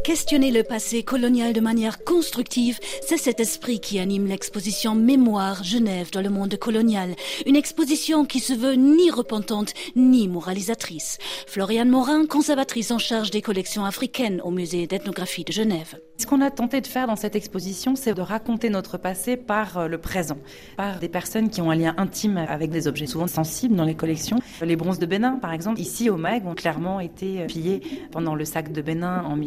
Questionner le passé colonial de manière constructive, c'est cet esprit qui anime l'exposition Mémoire Genève dans le monde colonial. Une exposition qui se veut ni repentante ni moralisatrice. Floriane Morin, conservatrice en charge des collections africaines au musée d'ethnographie de Genève. Ce qu'on a tenté de faire dans cette exposition, c'est de raconter notre passé par le présent, par des personnes qui ont un lien intime avec des objets souvent sensibles dans les collections. Les bronzes de Bénin, par exemple, ici au MAG, ont clairement été pillés pendant le sac de Bénin en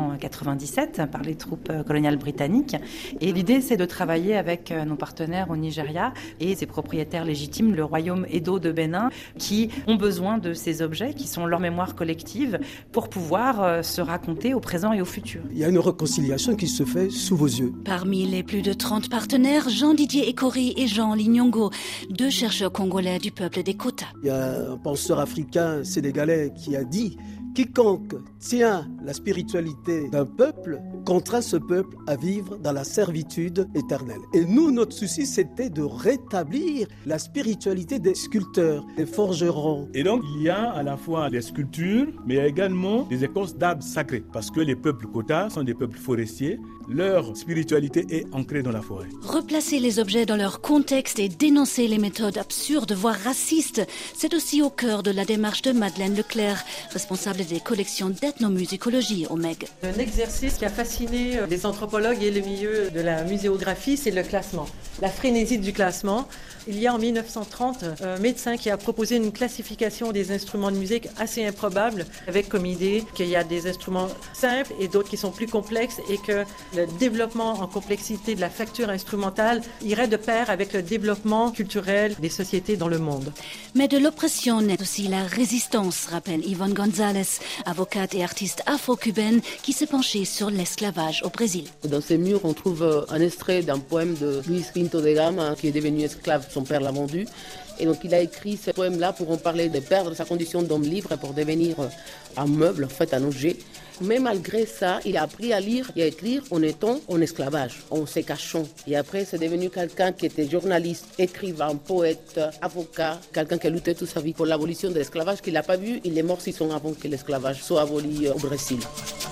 1897 par les troupes coloniales britanniques. Et l'idée, c'est de travailler avec nos partenaires au Nigeria et ses propriétaires légitimes, le royaume Edo de Bénin, qui ont besoin de ces objets, qui sont leur mémoire collective, pour pouvoir se raconter au présent et au futur. Il y a une réconciliation qui se fait sous vos yeux. Parmi les plus de 30 partenaires, Jean-Didier Ekouri et Jean Lignongo, deux chercheurs congolais du peuple des Kota. Il y a un penseur africain sénégalais qui a dit « Quiconque tient la spiritualité d'un peuple contraint ce peuple à vivre dans la servitude éternelle. » Et nous, notre souci, c'était de rétablir la spiritualité des sculpteurs, des forgerons. Et donc, il y a à la fois des sculptures, mais il y a également des écorces d'arbres sacrés. Parce que les peuples Kota sont des peuples forestiers. Leur spiritualité est ancrée dans la forêt. Replacer les objets dans leur contexte et dénoncer les méthodes absurdes, voire racistes, c'est aussi au cœur de la démarche de Madeleine Leclerc, responsable des collections d'ethnomusicologie au MEG. Un exercice qui a fasciné les anthropologues et le milieu de la muséographie, c'est le classement. La frénésie du classement. Il y a en 1930 un médecin qui a proposé une classification des instruments de musique assez improbable, avec comme idée qu'il y a des instruments simples et d'autres qui sont plus complexes et que le développement en complexité de la facture instrumentale irait de pair avec le développement culturel des sociétés dans le monde. Mais de l'oppression naît aussi la résistance, rappelle Yvonne González, avocate et artiste afro-cubaine qui s'est penchée sur l'esclavage au Brésil. Dans ces murs, on trouve un extrait d'un poème de Luis Pinto de Gama qui est devenu esclave. Son père l'a vendu. Et donc il a écrit ce poème-là pour en parler de perdre sa condition d'homme libre pour devenir un meuble, en fait un objet. Mais malgré ça, il a appris à lire et à écrire en étant en esclavage, en se cachant. Et après, c'est devenu quelqu'un qui était journaliste, écrivain, poète, avocat, quelqu'un qui a lutté toute sa vie pour l'abolition de l'esclavage, qu'il n'a pas vu. Il est mort 6 ans avant que l'esclavage soit aboli au Brésil.